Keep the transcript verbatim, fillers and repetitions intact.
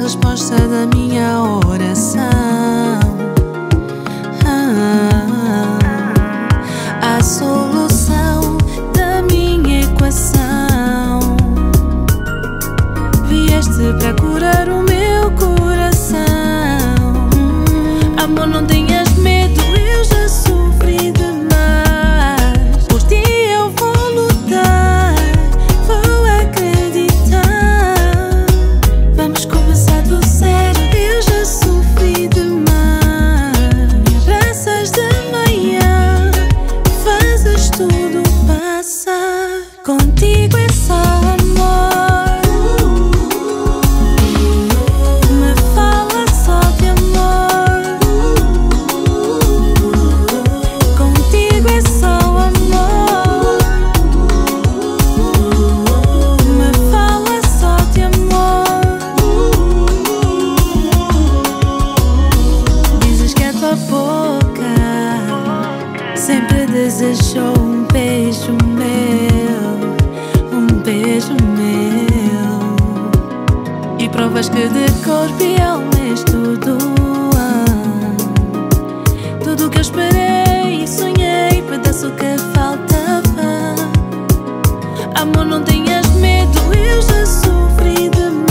resposta da minha oração. Ah, a solução da minha equação. Vieste para curar o meu coração. Amor, não tenhas medo, eu já sofri demais. Por ti eu vou lutar, vou acreditar. Vamos começar do zero, eu já sofri demais. Me abraças de manhã, fazes tudo passar. Contigo é só amor. Sempre desejou um beijo meu, um beijo meu. E provas que de corpo e alma és tudo. ah. Tudo que eu esperei e sonhei, pedaço que faltava. Amor, não tenhas medo, eu já sofri demais.